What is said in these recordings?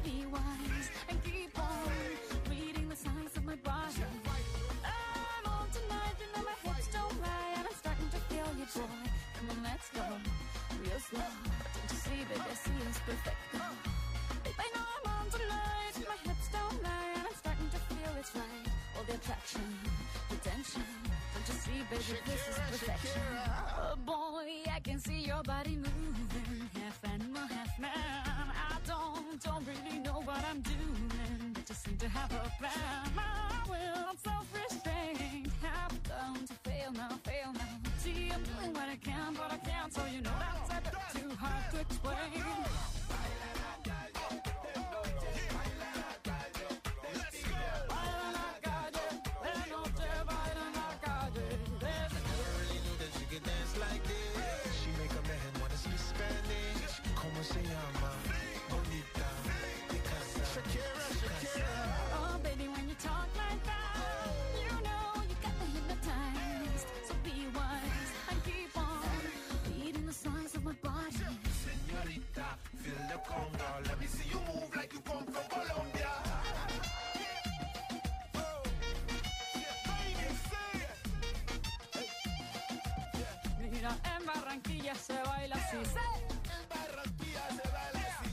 be wise and keep on reading the signs of my body. I'm on tonight, you know my hips don't lie, and I'm starting to feel you, boy. Come on, let's go, real slow. Don't you see, baby, I see it's perfect. Babe, I know I'm on tonight, my hips don't lie, and I'm starting to feel it's right. All the attraction, the tension. Don't you see, baby, this is perfection. Oh boy, I can see your body moving, half animal, half man. I don't really know what I'm doing, but just seem to have a plan. My will, I'm self-restrained, have done to fail now. See, I'm doing what I can, but I can't, so you know that's a bit too hard to explain. Dance like this. She make a man wanna speak Spanish. Como se llama? Bonita. Shakira. Oh, baby, when you talk like that, you know you got me hypnotized. So be wise and keep on reading the signs of my body. Señorita, feel the conga. Let me see you move like you come from Colombia. En Barranquilla se baila así. En Barranquilla se baila así.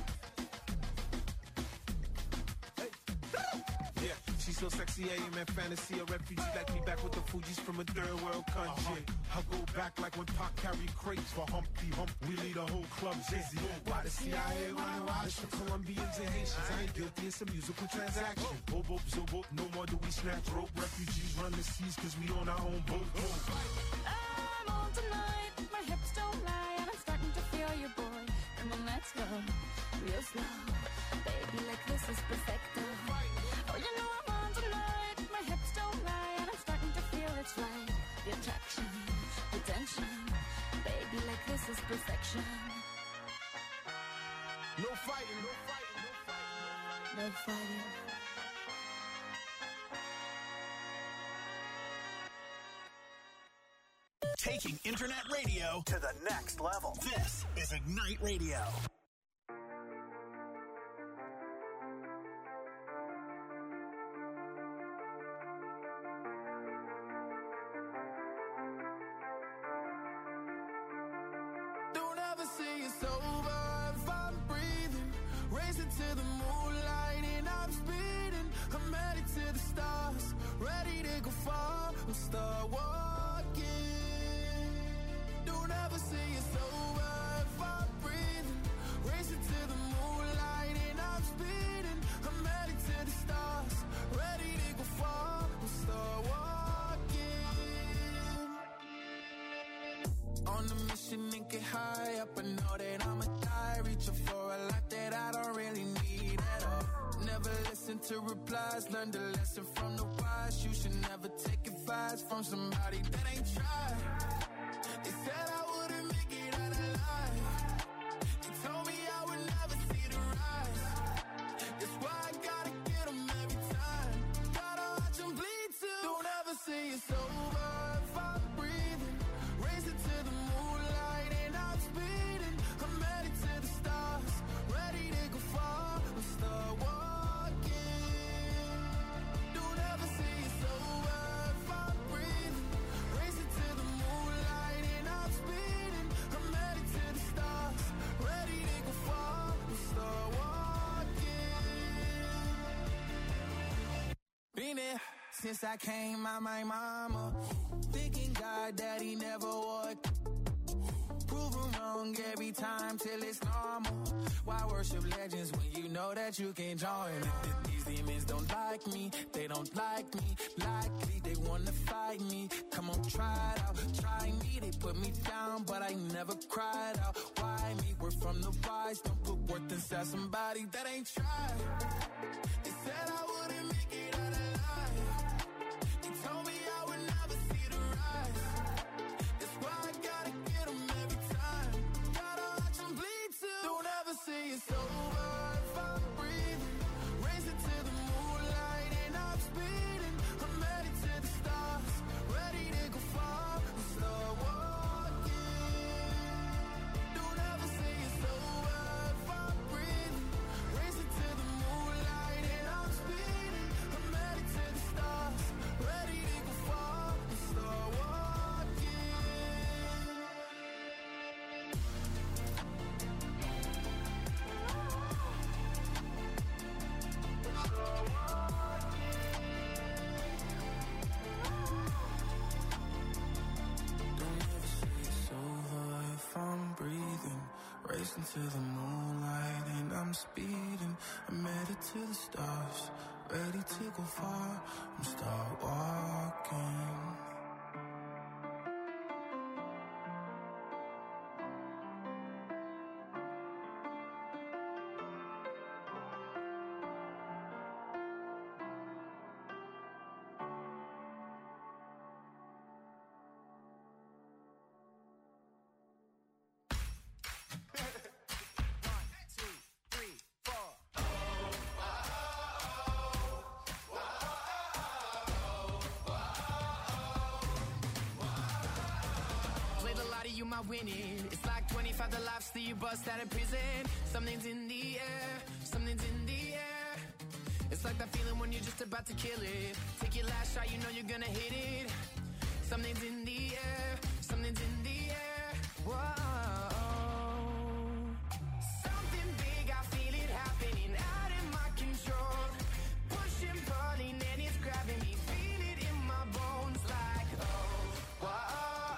Yeah, she's so sexy, I am in fantasy. A refugee like me back with the Fugees from a third world country. I go back like when Pac carried crates for Humpty Hump. We lead a whole club dizzy. Why the CIA wanna watch for Colombians and Haitians? I ain't guilty, it's a musical transaction. Boop, boop, so boop, no more do we snatch rope. Refugees run the seas cause we on our own boat. I'm on tonight, my hips don't lie, and I'm starting to feel you, boy. Come on, let's go, real slow. Baby, like this is perfecto. Oh, you know I'm on tonight, my hips don't lie, and I'm starting to feel it's right. The attraction, the tension. Baby, like this is perfection. No fighting, no fighting, no fighting. No fighting. Taking internet radio to the next level. This is Ignite Radio. Don't ever say it's over if I'm breathing. Racing to the moonlight and I'm speeding. I'm headed to the stars, ready to go far. We'll start walking. Don't ever say it's over if I'm breathing. Racing to the moonlight and I'm speeding. I'm headed to the stars, ready to go far. We'll start walking. On a mission and get high up, I know that I'ma die. Reaching for a lot that I don't really need at all. Never listen to replies, learn the lesson from the wise. You should never take advice from somebody that ain't tried. They said I wouldn't make it out alive. They told me I would never see the rise. That's why I gotta get them every time. Gotta watch them bleed too. Don't ever say it's over if I'm breathing. Racing to the moonlight and I'm speeding. I'm headed to the stars, ready to go far. We'll start walking. Don't ever say it's over if I'm breathing. Racing to the moonlight and I'm speeding. I'm headed to the stars, ready to go far. We'll start walking. Been there since I came out my mama. Thinking God that he never would. Prove him wrong every time till it's normal. Why worship legends when you know that you can join? These demons don't like me, they don't like me. Likely they wanna fight me. Come on, try it out, try me. They put me down, but I never cried out. Why me? We're from the wise. Don't put worth inside somebody that ain't tried. They said I wouldn't make it out alive. They told me I would never see the rise. That's why I gotta get them every time. Gotta watch them bleed too. Don't ever say it's over if I'm breathing. Racing to the moonlight and I'm speeding. I'm headed to the stars, ready to go far. We'll start walking. Don't ever say it's over if I'm breathing. Racing to into the moonlight and I'm speeding. I'm headed to the stars, ready to go far. I'm start walking. Winning. It's like 25 the lives that you bust out of prison. Something's in the air, something's in the air. It's like that feeling when you're just about to kill it. Take your last shot, you know you're gonna hit it. Something's in the air, something's in the air. Whoa. Something big, I feel it happening out of my control. Pushing, pulling, and it's grabbing me. Feel it in my bones like, oh, whoa.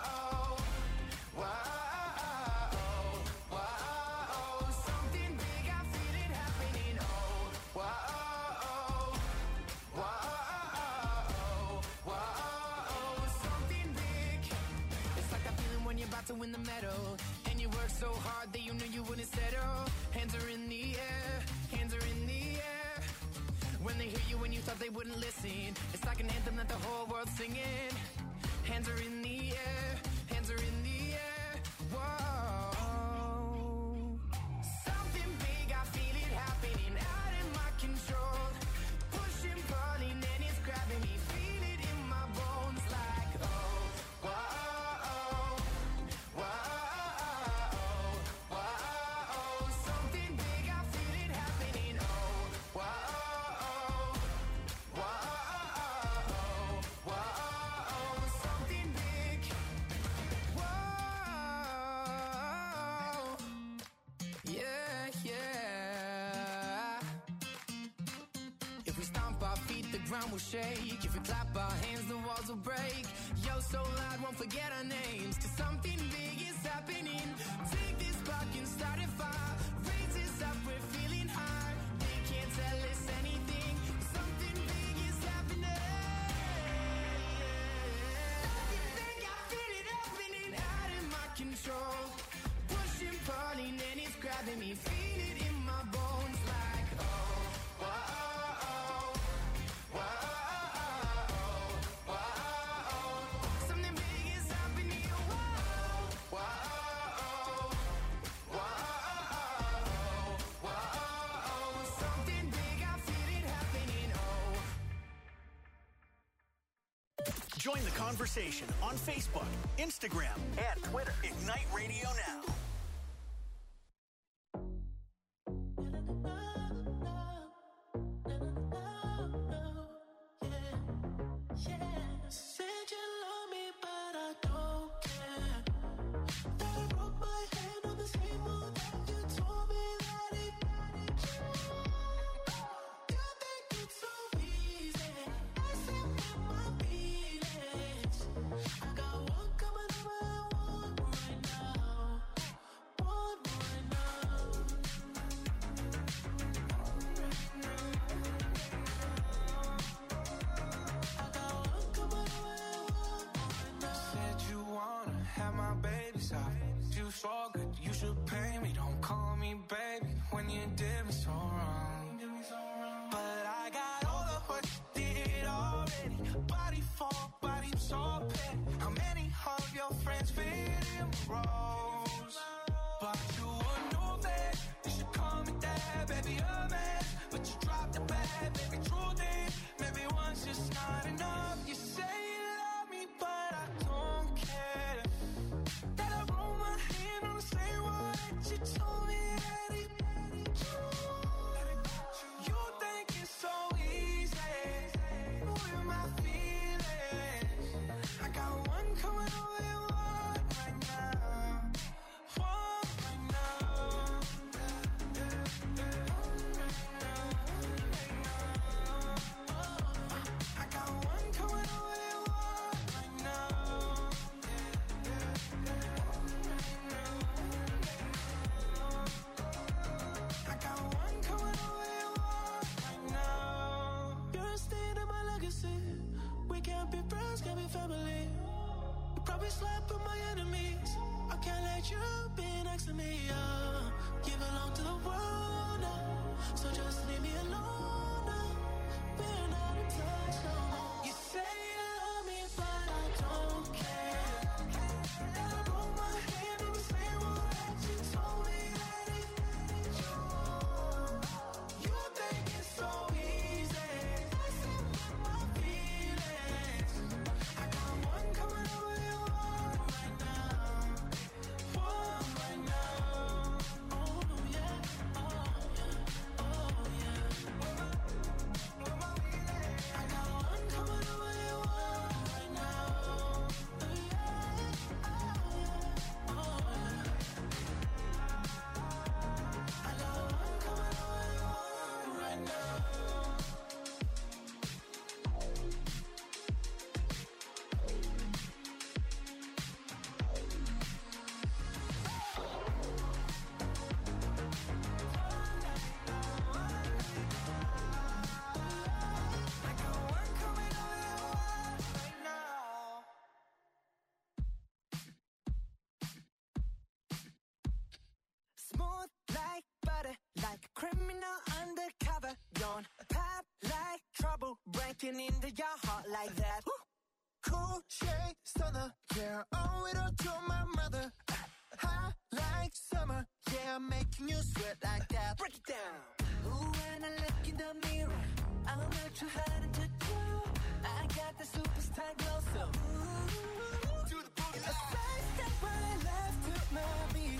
To win the medal, and you work so hard that you knew you wouldn't settle. Hands are in the air, hands are in the air. When they hear you when you thought they wouldn't listen, it's like an anthem that the whole world's singing. Hands are in the air, hands are in the air. Whoa. Something big, I feel it happening out of my control. Pushing, pulling, and it's grabbing me. Feel it in my bones like, oh, whoa. Ground will shake. If we clap our hands, the walls will break. Yo, so loud, won't forget our names. Cause something big is happening. Take this spark and start a fire. Raise us up, we're feeling high. They can't tell us anything. Something big is happening. Something big, I feel it happening out of my control. Pushing, pulling, and it's grabbing me. Feel it in my bones like, oh, whoa. Join the conversation on Facebook, Instagram, and Twitter. Ignite Radio Now. Coming away right now. family. You probably slept with my enemies. I can't let you be next to me. You belong to the world now, so just leave me alone now. We're not in touch no more. You say you love me, but I don't care. And I broke my hand in the same way that you told me that it ended you. You think it's so easy. Listen to my feelings. I got one coming over your heart right now. One right now. Oh yeah, oh yeah, oh yeah. I got one coming over your heart right now. Oh yeah, oh yeah. I got one coming over your heart right now. I got one coming over your heart right now. Smooth like butter, like a criminal undercover. Don't pop like trouble, breaking into your heart like that. Cool shade stunner, yeah, owe it all to my mother. Hot like summer, yeah, I'm making you sweat like that. Break it down. Ooh, when I look in the mirror, I'm not too hard to do. I got the superstar glow, so ooh, Do the boogie a side step right left to my beat.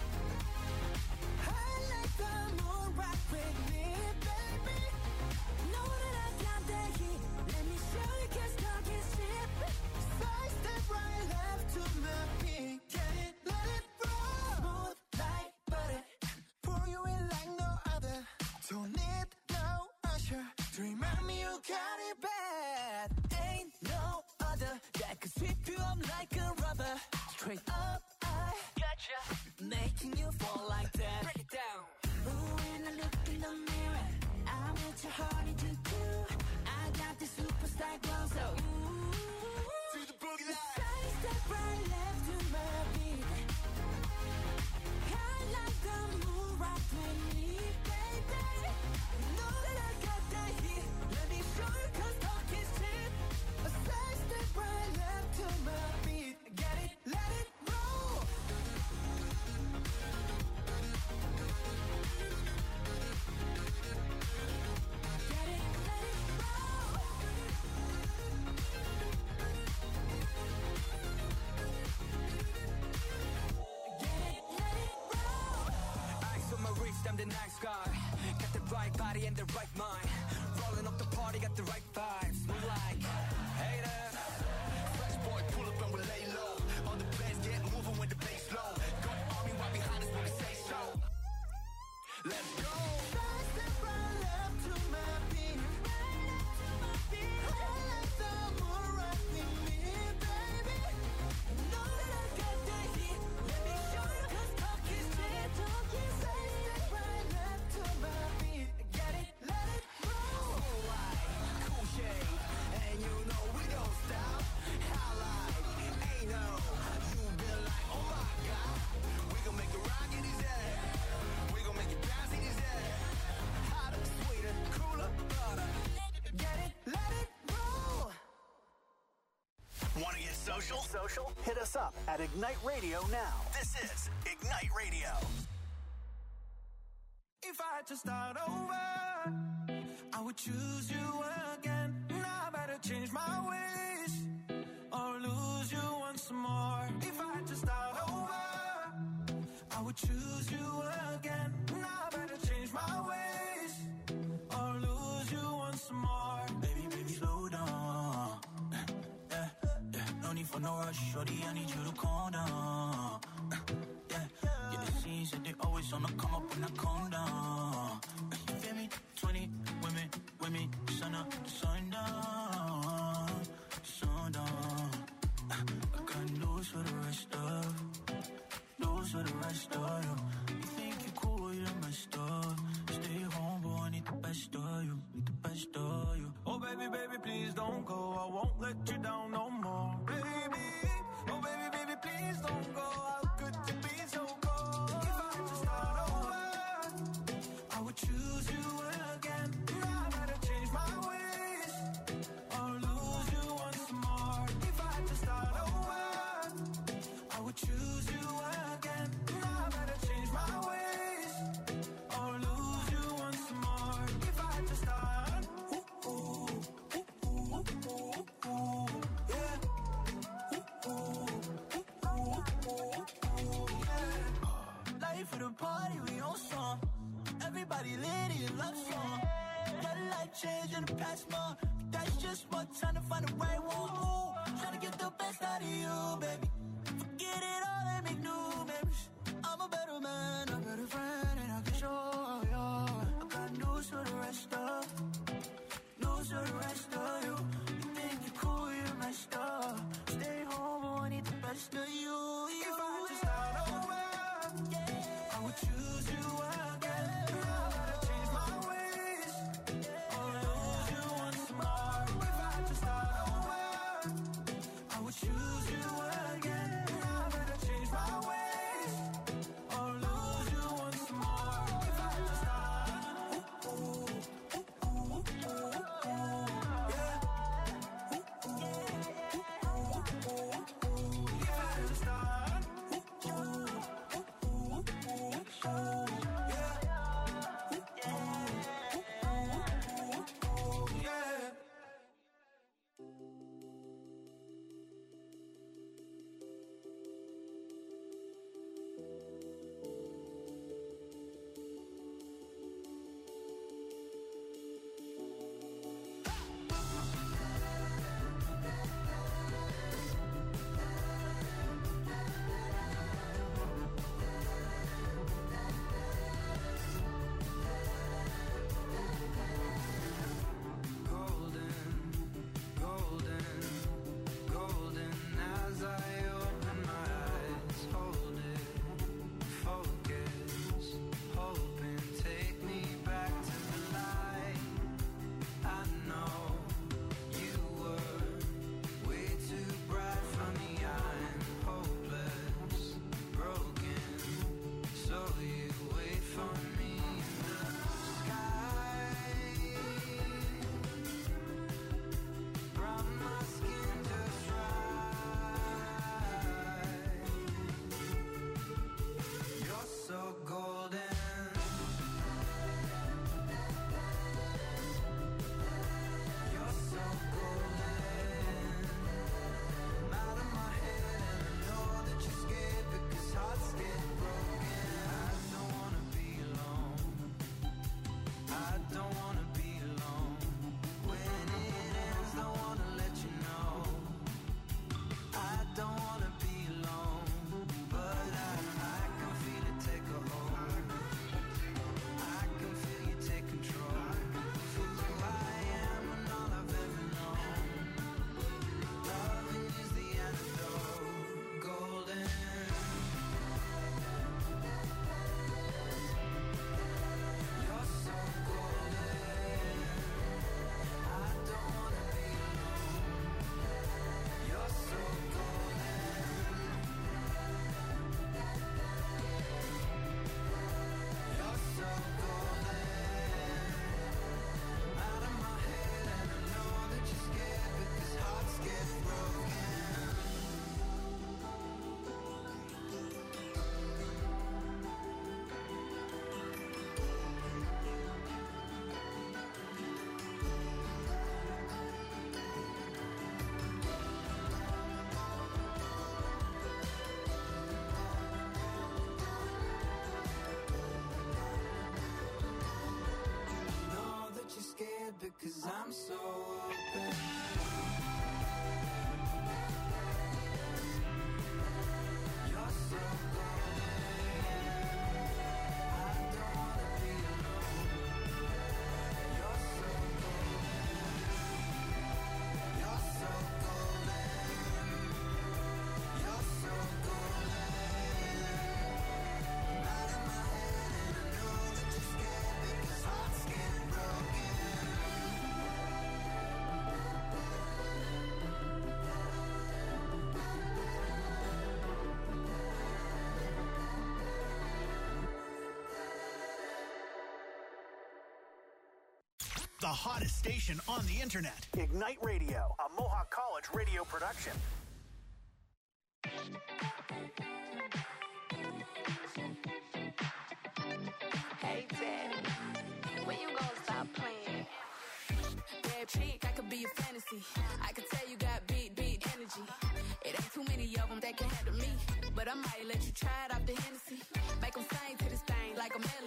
I like the moon rock with me, baby. Know that I got that heat. Let me show you, 'cause talk is cheap. side step right left to my beat. Get it, let it roll. Smooth like butter. Pour you in like no other. Don't need no usher to remind me you got it Bad. Ain't no other that could sweep you up like a rubber. Straight up, I gotcha. Making you fall like that. Break it down. Ooh, when I look in the mirror, I'm at your heart into two. I got the superstar glow, so ooh. Do the boogie line. Side step right left to my beat. I like the moon rock with me, baby. Know that I got that heat. Let me show you, 'cause talk is cheap. A side step right left to my beat. Get it, let it roll. Get it, let it roll. Get it, let it roll. Ice on my wrist, I'm the nice guy. Got the right body and the right mind. Rolling up the party, got the right vibes. Move like haters. Fresh boy, pull up and we lay low. All the players get moving when the bass low. Got army right behind us when we say so. Let's go. Side step right left to my beat. I like the moon rock with me, baby. Know that I got that heat. Let me show you, 'cause talk is cheap. Talk is Side step right left to my beat. Get it, let it roll. Cool light, cool shade, and you know we don't stop. Highlight, ain't no. You been like, oh my God. We gon' make it rock in his head. We gon' make it bounce in his head. Hotter, sweeter, cooler, butter. Get it, let it roll. Want to get social? Hit us up at Ignite Radio now. This is Ignite Radio. If I had to start over, I would choose you again. Now I better change my ways or lose you once more. If I had to start over, I would choose you again. Now I better change my ways or lose you once more. Baby, slow down. No need for no rush, shorty, I need you to calm down. Yeah, the scenes that they always on the come up when I calm down. You feel me? 20 women, sun up, sundown. I got news for the rest of you. You think you're cool, you're messed up. Stay home, boy, I need the best of you. Oh, baby, please don't go. I won't let you down no more. no song. Everybody lit in love song. Got a life change in the past month. But that's just one time to find the right one. Ooh, trying to get the best out of you, baby. Forget it all and make new memories. I'm a better man, a better friend, and I can show you. I got news for the rest of you. You think you're cool, you're messed up. Stay home, I won't need the best of you. If I just start over, yeah, I would choose you again. I gotta change my ways, or lose you once more. If I just start over, I would choose you again. I gotta change my ways, or lose you once more. If I just start, because I'm so open. You're so golden. I don't wanna be alone. You're so golden. You're so golden. You're so golden. Out of my head and I know that you're scared because hearts get broken. The hottest station on the internet. Ignite Radio, a Mohawk College radio production. Hey, Daddy, when you gonna stop playing? Bad chick, I could be a fantasy. I could tell you got big energy. It ain't too many of them that can handle me. But I might let you try it off the Hennessy. Make them sing to this thing like a melody.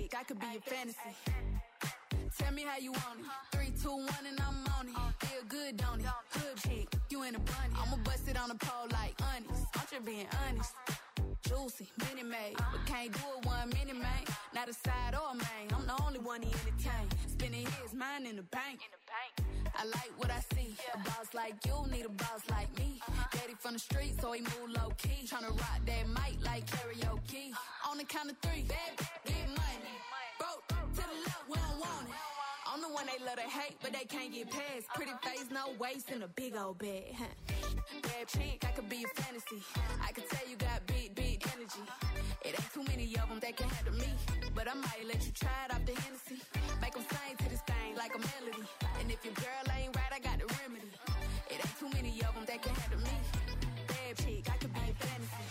chick, I could be your fantasy. Tell me how you want it. 3, 2, 1, and I'm on it. Feel good, don't it? Hood chick, you in a bunny. I'ma bust it on the pole like honest. I'm just being honest. Juicy, mini made, but can't do it 1 minute, man. Not a side or a main. I'm the only one he entertain. Spending his mind in the bank. I like what I see. A boss like you need a boss like me. Daddy from the street, so he move low key. Tryna rock that mic like karaoke. On the count of 3, get money. Broke to the left, we don't want it. I'm the one they love to hate, but they can't get past. Pretty face, no waist, and a big old bag. Bad chick, I could be a fantasy. I could tell you got big energy. It ain't too many of them that can handle me. But I might let you try it off the Hennessy. Make them sing to this thing like a melody. And if your girl ain't right, I got the remedy. It ain't too many of them that can handle me. Bad chick, I could be a fantasy.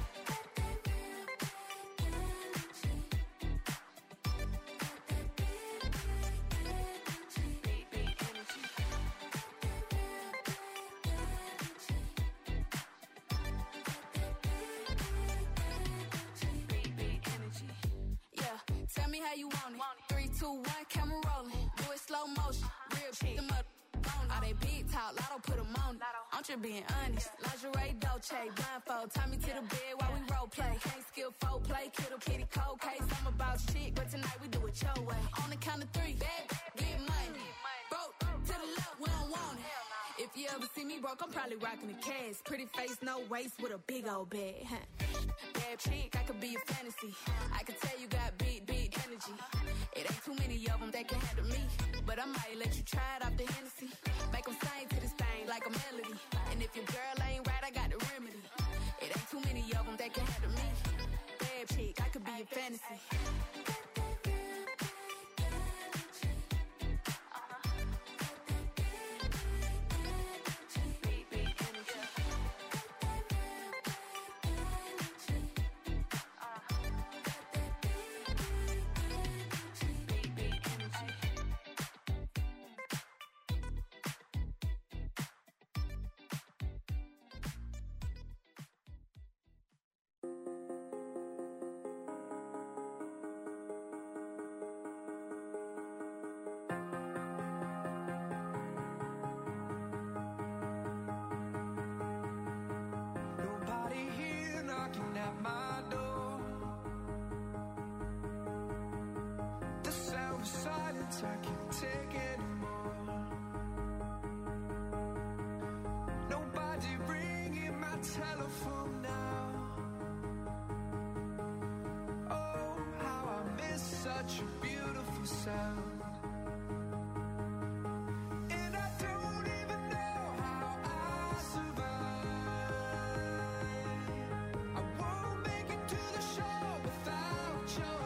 Tell me how you want it. 3, 2, 1, camera rolling. Do it slow motion. Real shit. Them up on all they big talk. Lotto put them on it. I'm just being honest. Lingerie, Dolce, blindfold. Tie me to the bed while we role play. Can't skill folk play. Kiddo, kitty, cold case. I'm about shit, but tonight we do it your way. On the count of 3, get money. Broke to the left, we don't want it. If you ever see me broke, I'm probably rocking the cash. Pretty face, no waist, with a big old bag. Bad chick, I could be a fantasy. I could tell you got big energy. It ain't too many of them that can handle me. But I might let you try it off the Hennessy. Make them sing to this thing like a melody. And if your girl ain't right, I got the remedy. It ain't too many of them that can handle me. Bad chick, I could be a fantasy. I can't take anymore. Nobody ringing my telephone now. Oh, how I miss such a beautiful sound. And I don't even know how I survive. I won't make it to the show without your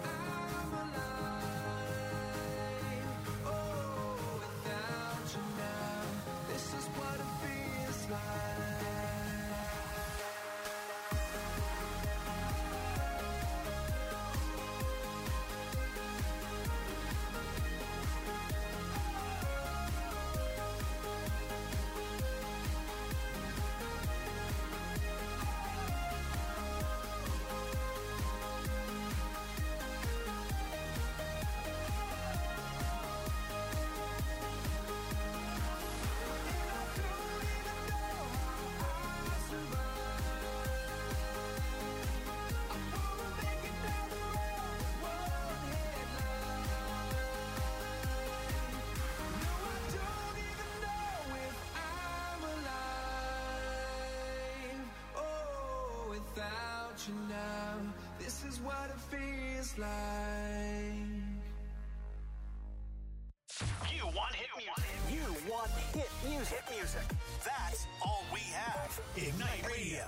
now. you now. This is what it feels like. You want hit music. You want hit music. Hit music. That's all we have. Ignite Radio.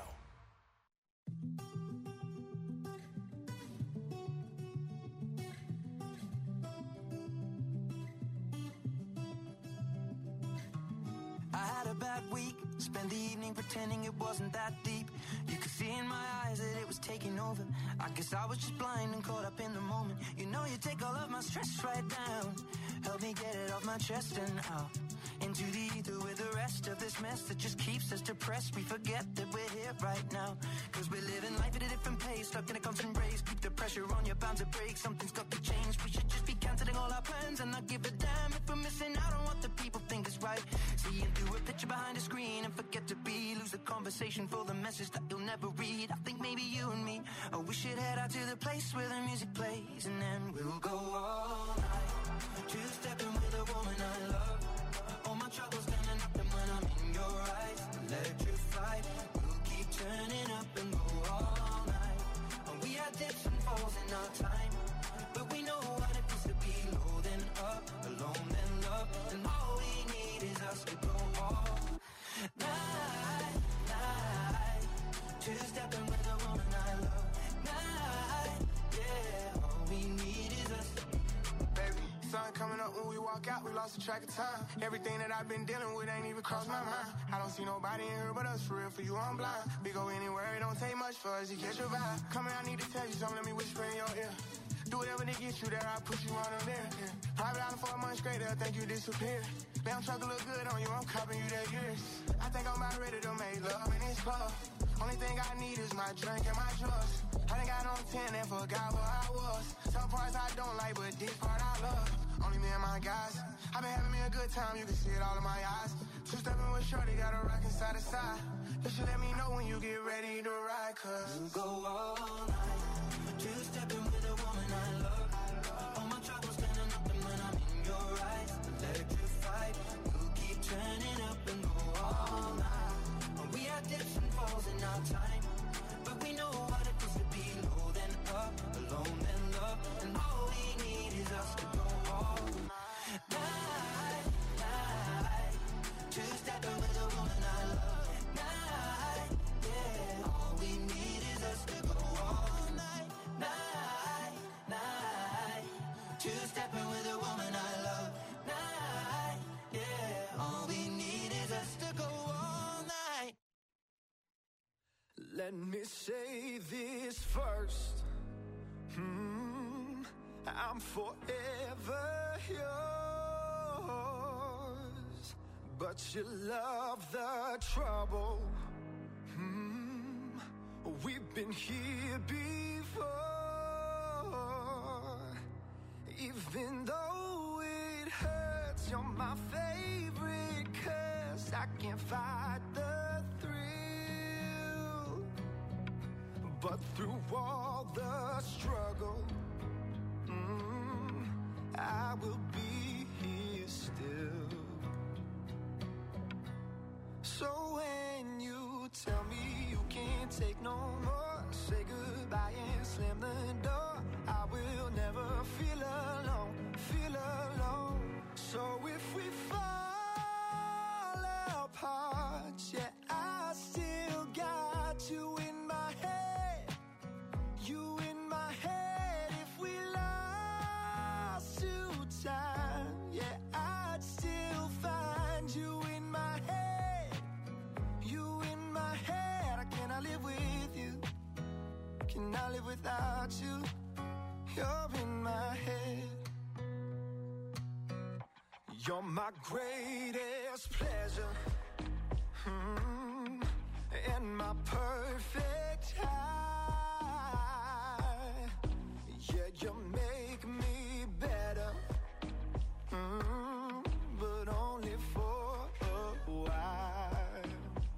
I had a bad week, spent the evening pretending it wasn't that deep. You could see in my eyes that it was taking over. I guess I was just blind and caught up in the moment. You know you take all of my stress right down. Help me get it off my chest and out into the ether with the rest of this mess that just keeps us depressed. We forget that we're here right now, cause we're living life at a different pace, stuck in a constant race. Keep the pressure on, you're bound to break. Something's got to change. We should just be cancelling all our plans and not give a damn if we're missing out on what the people think is right. Seeing through a picture behind a screen and forget to be, lose the conversation for the message that you'll never read. I think maybe you and me, oh, we should head out to the place where the music plays, and then we'll go all night, two-stepping with a woman I love. All my troubles gonna nothing when I'm in your eyes. Electrified, we'll keep turning up and go all night. And we had dips and falls in our time, but we know what it feels to be low then up, alone then love. And all we need is us to go all night, night. Two-stepping with a woman I love. Night, yeah, all we need is us. Baby, sun coming up when we walk out, we lost the track of time. Everything that I've been dealing with ain't even crossed my mind. I don't see nobody in here but us, for real, for you I'm blind. We go anywhere, it don't take much for us to catch your vibe. Come here, I need to tell you something, let me whisper in your ear. Do whatever to get you there, I'll put you on them there. Yeah. Private island for a month straight, they'll think you disappeared. Damn truck look good on you, I'm copping you that years. I think I'm about ready to make love in this club. Only thing I need is my drink and my drugs. I done got on 10 and forgot where I was. Some parts I don't like, but this part I love. Only me and my guys. I've been having me a good time, you can see it all in my eyes. Two-stepping with shorty, got a rockin' side to side. You should let me know when you get ready to ride, cause we'll go all night, two-stepping with a woman I love. All my troubles gonna nothing when I'm in your eyes. Electrified, we'll keep turning up and go all night. And we had dips and falls in our time, but we know what it feels to be low then up, alone then love. And all we need is us to go all night, night. Two-stepping with a woman I love. Night, yeah, all we need is us to go all night, night, night. Two-stepping with a woman I love. Night, yeah, all we need is us to go all night. Let me say this first. I'm forever yours, but you love the trouble. We've been here before. Even though it hurts, you're my favorite curse. I can't fight the thrill, but through all the struggle, I will be here still. So when you tell me you can't take no more, say goodbye and slam the door. I will never feel alone, feel alone. So if we fall apart, yeah, I still got you in my head, you in my head. If we lost to time, yeah, I'd still find you in my head, you in my head. Can I live with you? Can I live without you? You're in my head. You're my greatest pleasure, and my perfect high. Yeah, you make me better, but only for a while.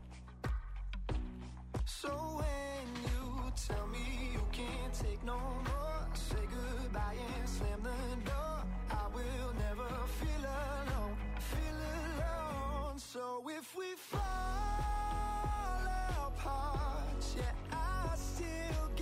So when you tell me you can't take no more, say goodbye and slam the door. I will never feel alone, feel alone. So if we fall apart, yeah, I still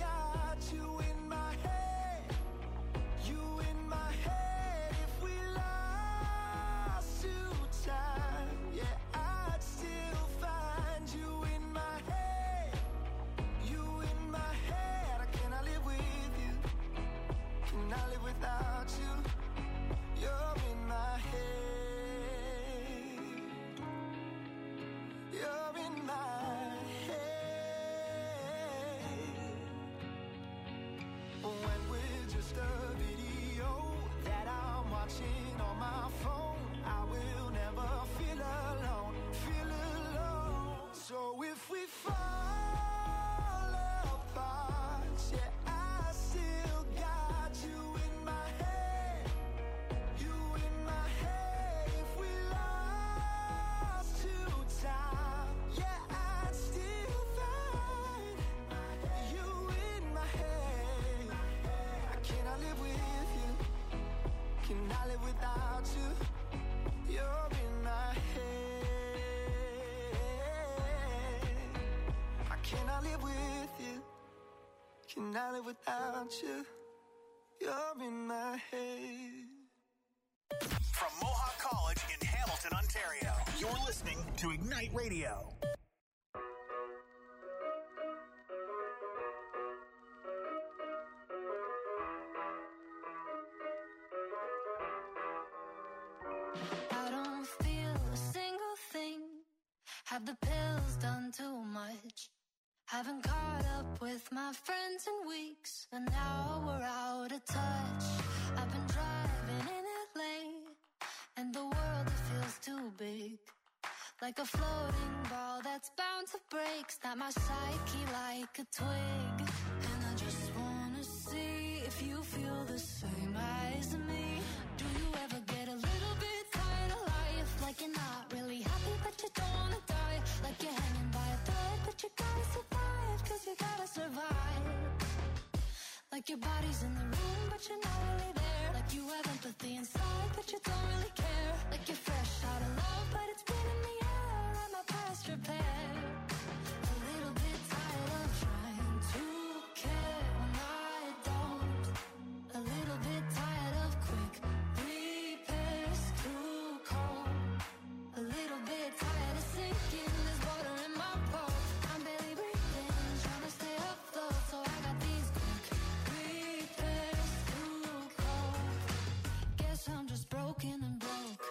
Can I live with you? Can I live without you? You're in my head. From Mohawk College in Hamilton, Ontario, you're listening to Ignite Radio. I don't feel a single thing. Have the pills done too much? Haven't caught up with my friends in weeks, and now we're out of touch. I've been driving in LA, and the world, it feels too big. Like a floating ball that's bound to break. Snap my psyche like a twig. And I just wanna see if you feel the same as me. Do you ever get a little bit tired of life? Like you're not really happy but you don't wanna die. Like you're hanging by a thread but you gotta survive, cause you gotta survive. Like your body's in the room but you're not really there. Like you have empathy inside but you don't really care. Like you're fresh out of love but it's been in the air and my past repair. A little bit tired of trying to care when I don't. A little bit tired of quick repairs too cold. A little bit tired of sinking, there's water in my boat. I'm barely breathing, trying to stay afloat. So I got these quick repairs too cold. Guess I'm just broken and broke.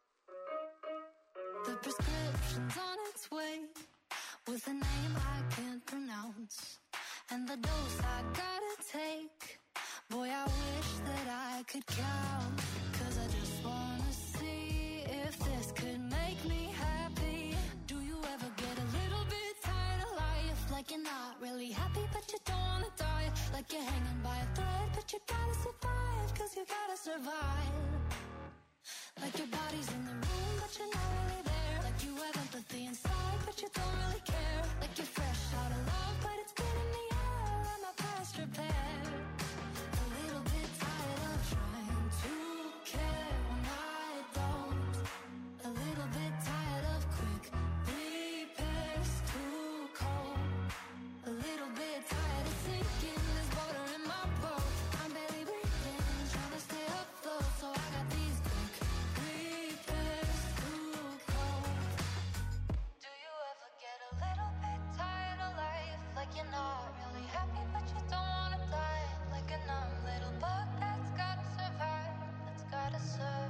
The prescription's on its way, with a name I can't pronounce, and the dose I gotta take. Boy, I wish that I could count, cause I just wanna see if this could make me happy. Do you ever get a little bit tired of life? Like you're not really happy but you don't wanna die. Like you're hanging by a thread but you gotta survive, cause you gotta survive. Like your body's in the room but you're not really there. Like you have empathy inside but you don't really care. Like you're fresh out of love but it's been in the air and my past repair. A little bit tired of trying to care when I don't. A little bit tired of quick repairs too cold. A little bit tired of sinking, there's water in my boat. I'm barely breathing, trying to stay afloat. So I got these quick repairs too cold. Do you ever get a little bit tired of life? Like you're not really happy but you don't wanna die. Like a numb little bug that's gotta survive, that's gotta survive.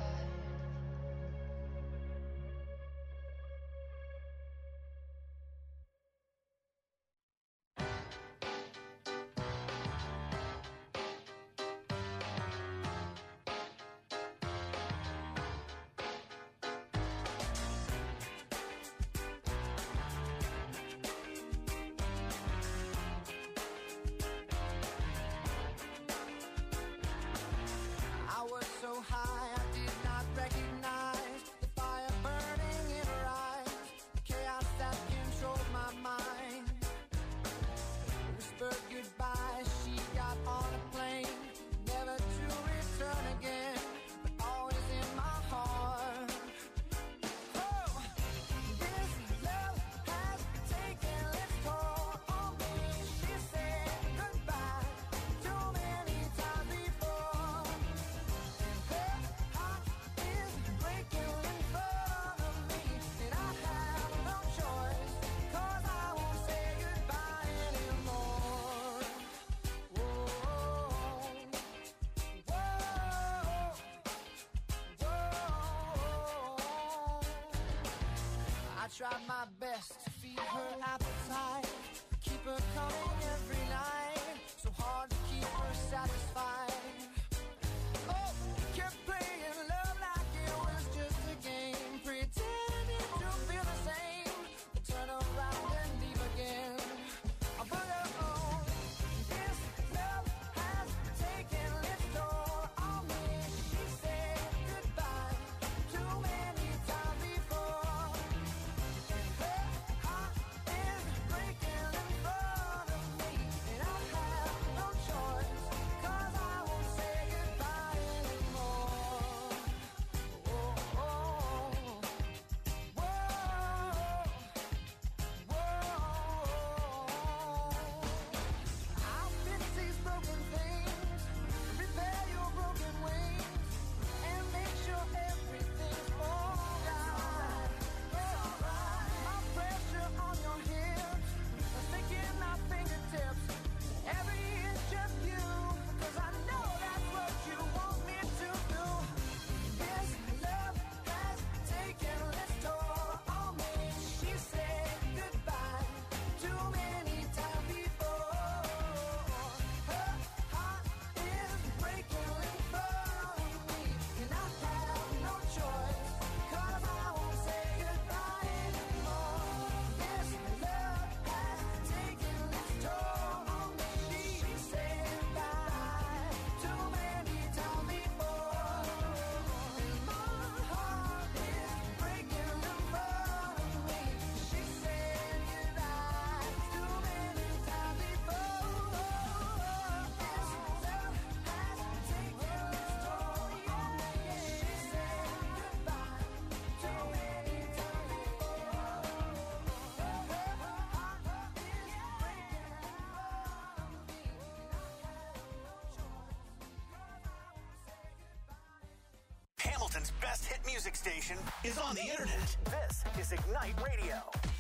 I was so high I did not recognize the fire burning in her eyes, the chaos that controlled my mind. Whispered goodbye, she got on a plane, never to return again, but always in my heart. Oh, this love has taken its toll on me. She said goodbye too many times before. Her heart is breaking in front of me, and I have no choice, 'cause I won't say goodbye anymore. Whoa, whoa, whoa. I tried my best to feed her appetite, keep her coming every night, so hard to keep her satisfied. Oh, kept playing love like it was just a game, pretending to feel the same, but turn around and leave again. But oh, this love has taken its toll on me. She said goodbye too many times before, and her heart is breaking Ireland's best hit music station is on the internet. This is Ignite Radio.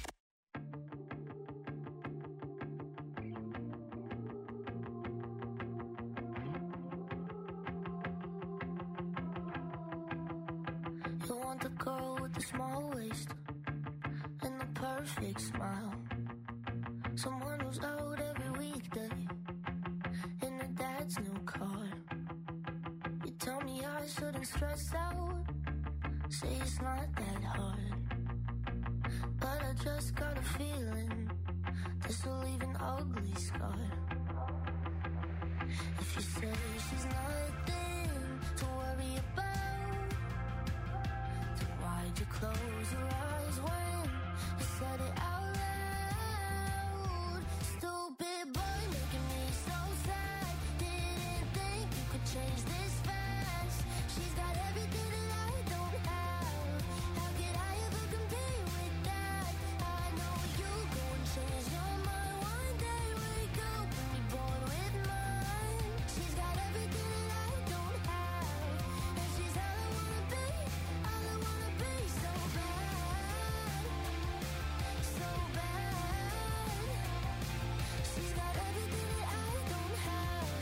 You want the girl with the small waist and the perfect smile. Someone who's out every weekday in her dad's new car. You tell me I shouldn't stress out, say it's not that hard. But I just got a feeling this will leave an ugly scar. If you say she's nothing to worry about, then why'd you close your eyes when you said it out loud? Stupid boy making me so sad. Didn't think you could change this fast. She's got everything that I don't have. How could I ever compete with that? I know you go and change your mind one day. Wake up and be bored with mine. She's got everything that I don't have, and she's all I wanna be, all I wanna be. So bad, so bad. She's got everything that I don't have.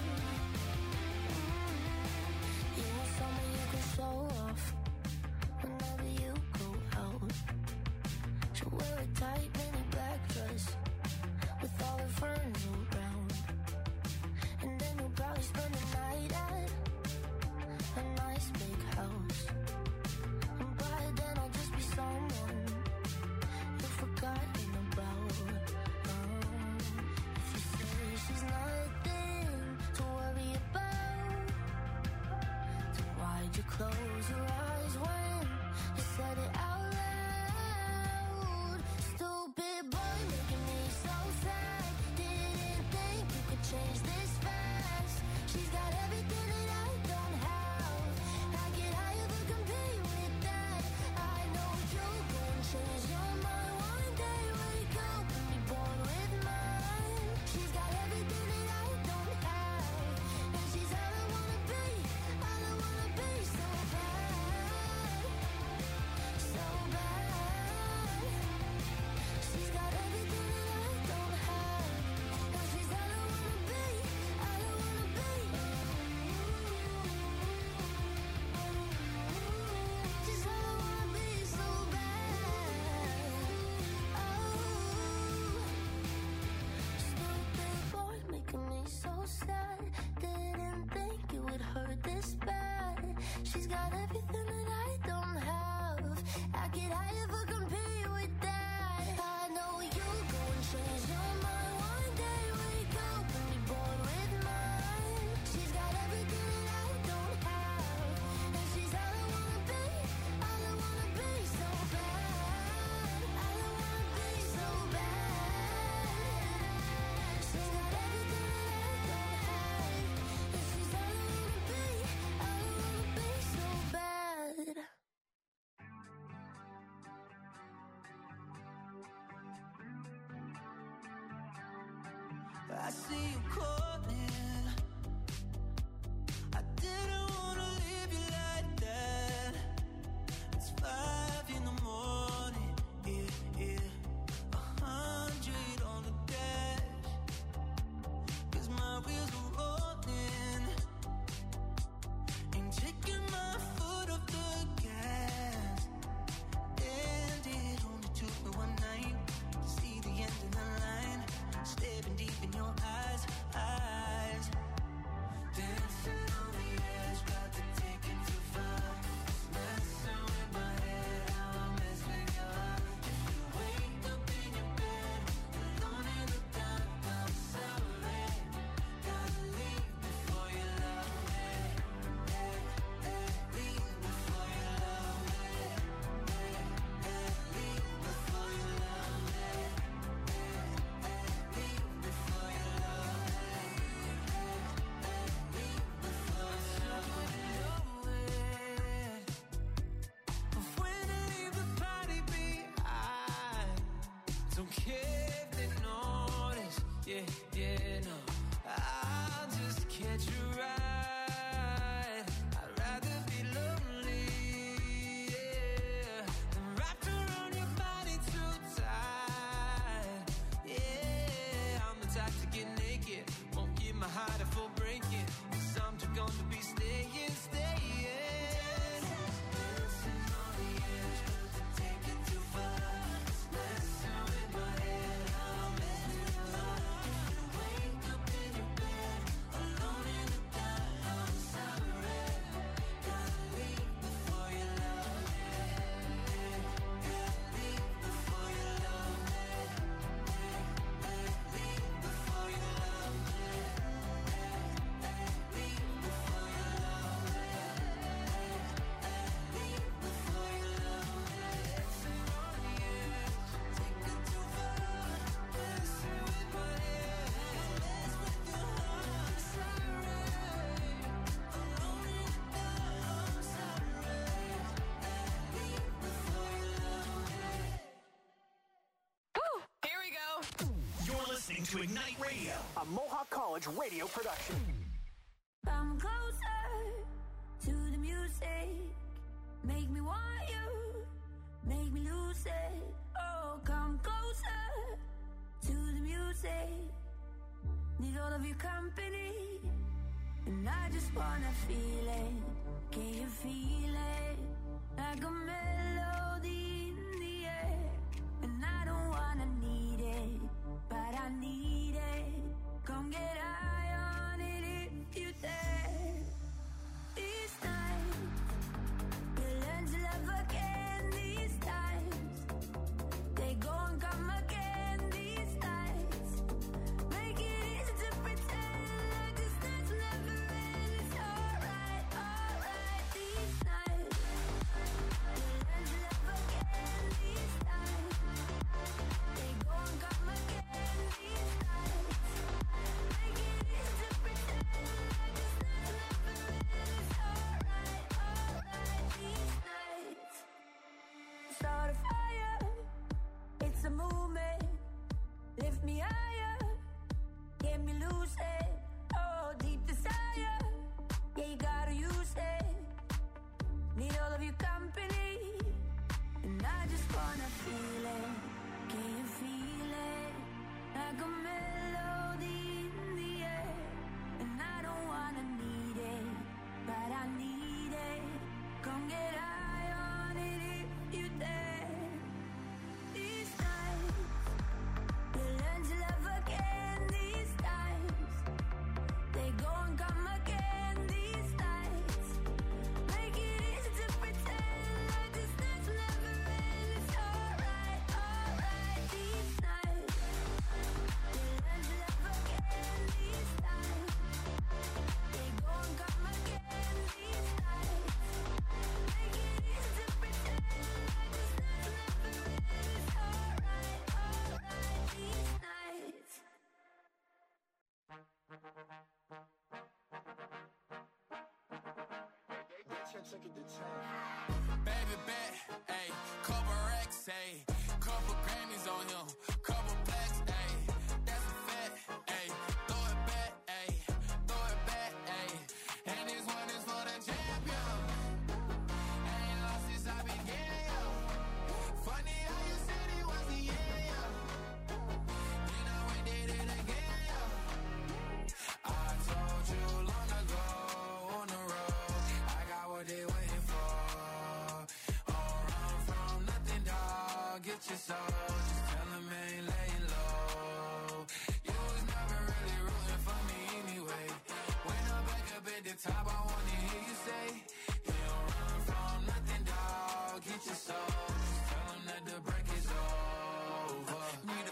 You want someone you can show off whenever you go out. She'll wear a tight mini black dress with all her friends around, and then you'll probably spend the night at a nice big house. And by then I'll just be someone you've forgotten about. If you say she's nothing to worry about, then why'd you close your eyes when you said it out loud? Stupid boy making me so sad. Didn't think you could change this fast. She's got everything that I don't have. How could I ever compete with that? I know you'll go and change your mind one day. Wake up and be bored with mine. She's got everything that I don't have, and she's all I wanna be, all I wanna be. So bad, so bad. She's got everything that I don't have, and she's all I wanna be, all I wanna be. She's all I wanna be, so bad. Stupid boy making me so sad. Didn't think it would hurt this bad. She's got everything that I don't have. How could I ever compete with that? I know you'll go and change your mind one day. Wake up and be bored with mine. She's got everything that I don't have, and she's all I wanna be, all I wanna be. So bad, all I wanna be. So bad. She's got everything that I don't have, and she's all I wanna be, all I wanna be. So bad. I see you calling. I didn't wanna leave you like that. It's 5 in the morning, yeah. 100 on the dash, 'cause my wheels are rolling. Ain't taking my foot off the gas. And it only took me one night to see the end of the line. Staring deep in your eyes. Dancing on the edge, got to take it too far. Messing with my head, how I mess with your heart. If you wake up in your bed, alone in the dark, I'm sorry. Gotta leave before you love me. Leave before you love me. Leave before you love me. Leave before you love me. Leave before you love me. But when I leave the party behind, don't care if they notice, yeah, no. I'll just catch a ride. I'd rather be lonely to Ignite Radio, a Mohawk College radio production. Come closer to the music. Make me want you. Make me lose it. Oh, come closer to the music. Need all of your company. And I just wanna feel it. Can you feel it? Like a melody in the air. And I don't wanna need it, but I need it. Come get high on it if you dare. These nights, you learn to love again. These times, they go and come again. These nights, make it easy to pretend like this night's never end. It's alright, alright. These nights, you learn to love again. These times, they go and come again. These nights, make it easy to pretend like this night's never end. It's alright, alright. These nights, start a fire. It's a movement. Lift me higher. Get me lucid. Oh, deep desire. Yeah, you gotta use it. Need all of your company. And I just wanna feel it. Can you feel it? Like a melody in the air. And I don't wanna need it, but I need it. Come get high on it if you dare. These nights, you learn to love again. These times, they go and come again. These nights, make it easy to pretend like this night's never end. It's alright, alright. These nights, you learn to love again. These times, they go and come again. These nights, make it easy to pretend like this night's never end. It's alright, alright. These nights. Baby bet, ayy, couple racks, ayy, couple Grammys on him, couple plaques, ayy, that's a fact, ayy, throw it back, ayy, throw it back, ayy, and this one is for the champion. Ain't lost since I began, yo. Funny how you said it was the end, yo. Then I went did it again, yo. I told you long ago on the road, I got what they waiting for. Don't run from nothing, dog. Get your soul. Just tell them ain't laying low. You was never really rooting for me anyway. When I'm back up at the top, I wanna hear you say, you don't run from nothing, dog. Get your soul. Just tell them that the break is over. Need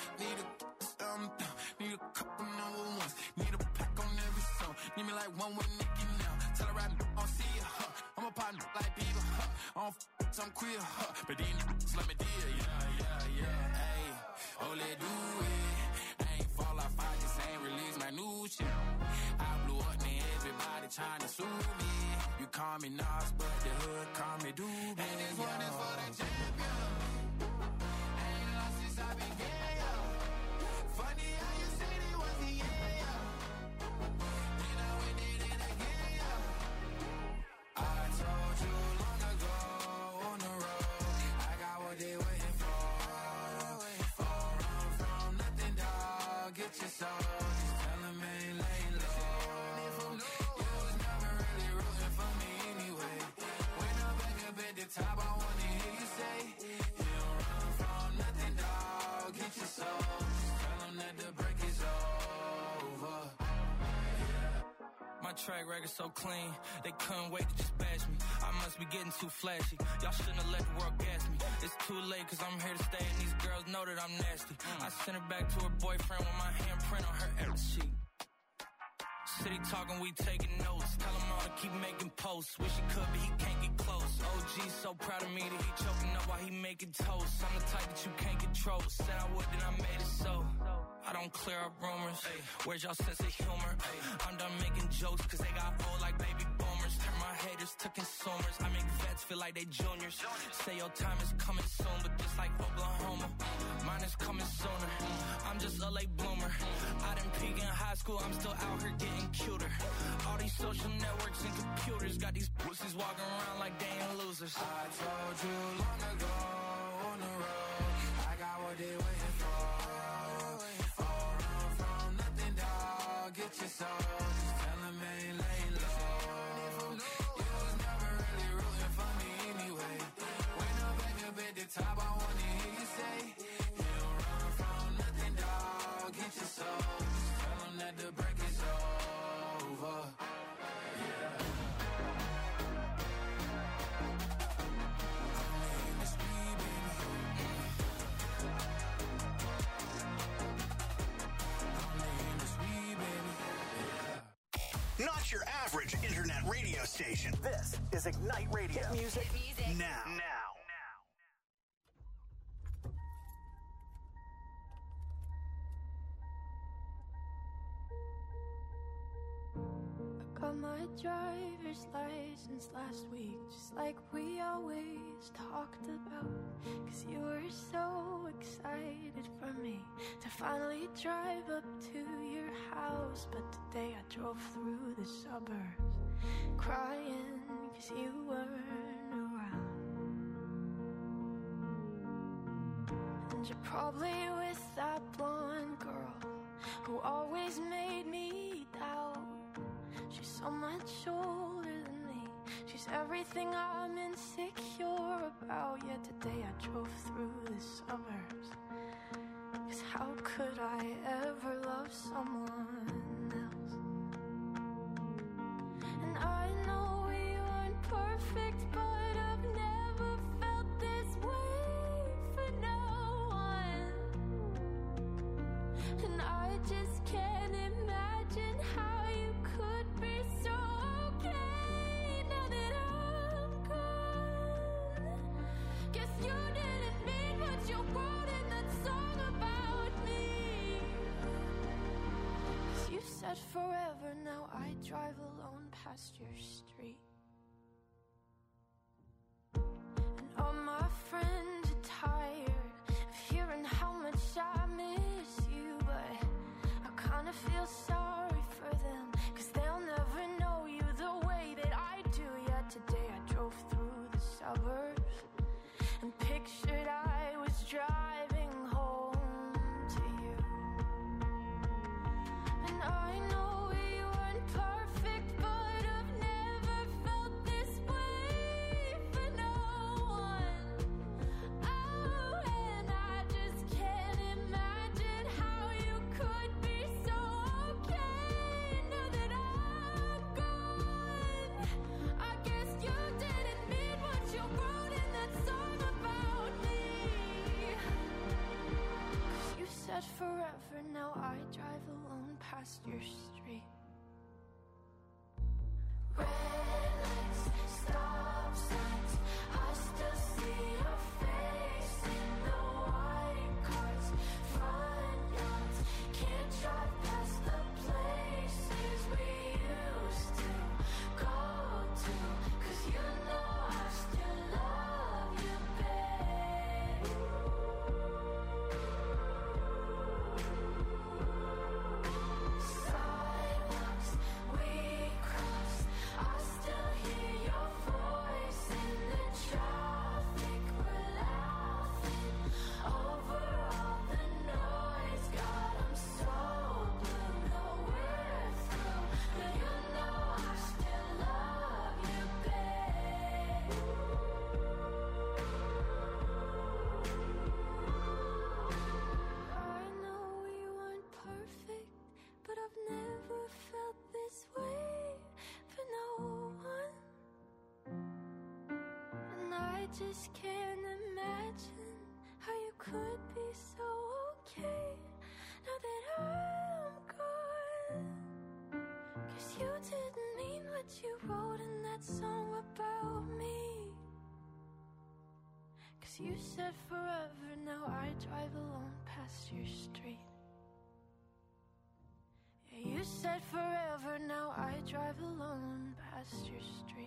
a couple number ones. Need a pack on every song. Need me like one with Nicki now. Tell her I don't see it, huh. I'm a partner like Bieber, huh. I don't I'm queer, huh. But these niggas let me deal, yeah. Ayy, oh, let do it. I ain't fall off, I just ain't release my new shit. I blew up, man, everybody trying to sue me. You call me Nas, but the hood call me Doobie. And this one is for the champion. Ain't lost since I began, yo. Funny how you said it was the end, yo. Then I went did it again, yo. I told you long ago on the road, I got what they waiting for. Don't run from nothing, dog. Get your soul. Just tell them ain't laying low. You was never really rooting for me anyway. When I'm back up at the top, I wanna hear you say, you don't run from nothing, dog. Get your soul. Just tell them that the break is over. My track record so clean, they couldn't wait to just bash me. I must be getting too flashy. Y'all shouldn't have let the world gas me. It's too late cause I'm here to stay and these girls know that I'm nasty. I sent her back to her boyfriend with my handprint on her ass cheek. City talking, we taking notes. Tell him all to keep making posts. Wish he could, but he can't get close. OG so proud of me that he choking up while he making toast. I'm the type that you can't control. Said I would, then I made it so. I don't clear up rumors. Where's y'all sense of humor? I'm done making jokes cause they got old like baby boomers. Turn my haters to consumers. I make vets feel like they juniors. Say your time is coming soon, but just like Oklahoma, mine is coming sooner. I'm just a late bloomer. I didn't peak in high school, I'm still out here getting cuter. All these social networks and computers got these pussies walking around like they ain't losers. I told you long ago on the road, I got what they waiting for. All run from nothing, dog. Get your soul, just tell them ain't laying low. You was never really rooting for me anyway. When I'm back up at the top, I wanna hear you say, you don't run from nothing, dog. Get your soul, just tell them that the break is over. Not your average internet radio station. This is Ignite Radio. Hit music now. Got my driver's license last week, just like we always talked about. Cause you were so excited for me to finally drive up to your house. But today I drove through the suburbs crying cause you weren't around. And you're probably with that blonde girl who always made me doubt. She's so much older than me. She's everything I'm insecure about. Yet today I drove through the suburbs. Cause how could I ever love someone else? And I know we aren't perfect, but I've never felt this way for no one. And I just can't imagine how you could be so okay now that I'm gone. Guess you didn't mean what you wrote in that song about me. 'Cause you said forever, now I drive alone past your street. And all my friends are tired of hearing how much I miss you, but I kinda feel sorry for them, cause they'll never know you the way that I do. Yet today I drove through the suburbs and pictured I was driving home to you. And I know we weren't perfect, but I've never felt this way for no one. Oh, and I just can't imagine how you could be so okay now that I'm gone. I guess you didn't mean what you wrote in that song about me. 'Cause you said forever, now I drive alone past your street. Red lights, stop signs, I still see your face in the white cars, front yards. Can't drive past the places we used to go to, 'cause you know I still love you, babe. Sidewalks we crossed, I still hear your voice in the traffic. We're laughing over all the noise. God, I'm so blue, no we're through, but you know I still love you, babe. I know we weren't perfect, but I've never felt this way for no one. And I just can't imagine how you could be so okay now that I'm gone. what you wrote in that song about me. 'Cause you said forever, now I drive alone past your street. Yeah, you said forever, now I drive alone past your street.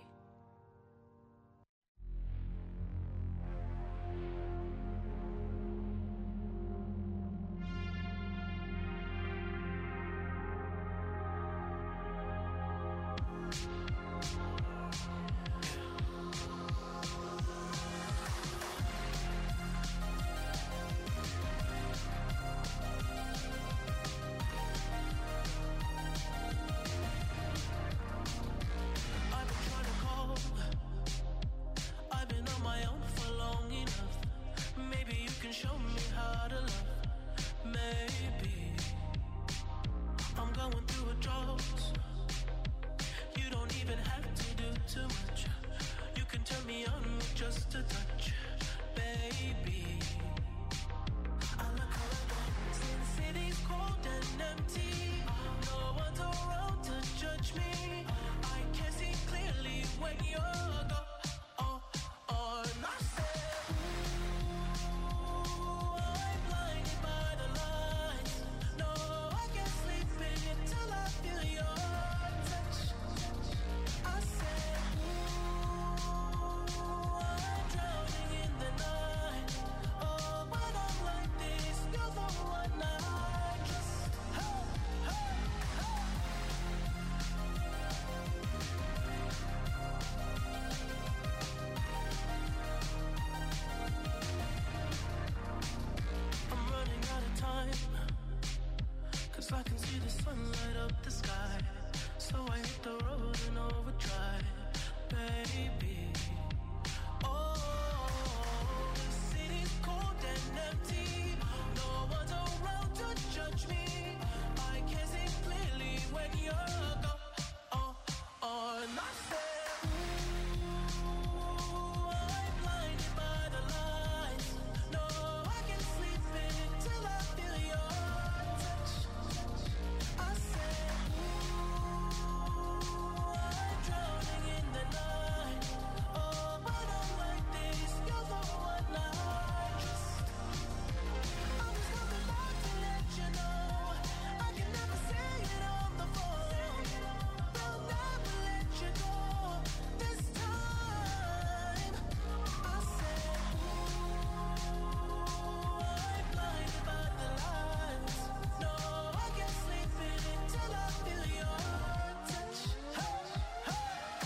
I can see the sun light up the sky, so I hit the road in overdrive, baby. Oh, the city's cold and empty, no one's around to judge me. I can see clearly when you're gone. And I said, ooh, I'm blinded by the lights. No, I can't sleep until I feel your touch. I said, ooh, I'm drowning in the night. Oh, when I'm like this, you're the one I trust. I'm just coming back to let you know I can never say it on the phone. They'll never let you go this time. I said, ooh, I'm blinded by the lights. No, I can't sleep until I feel your touch. Hey, hey,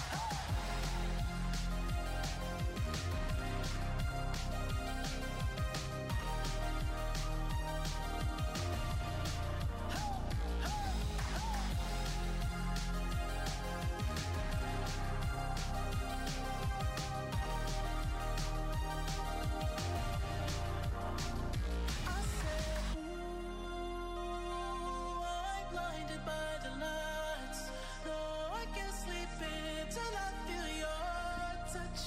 I said, ooh, I'm blinded by the lights. No, I can't sleep until I feel your touch.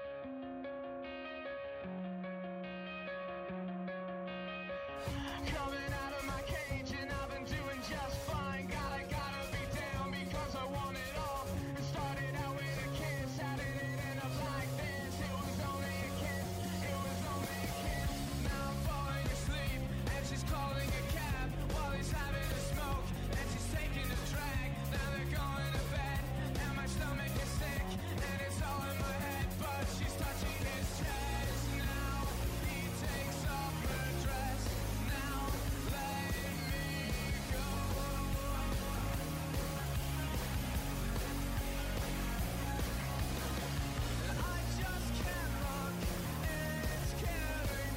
Come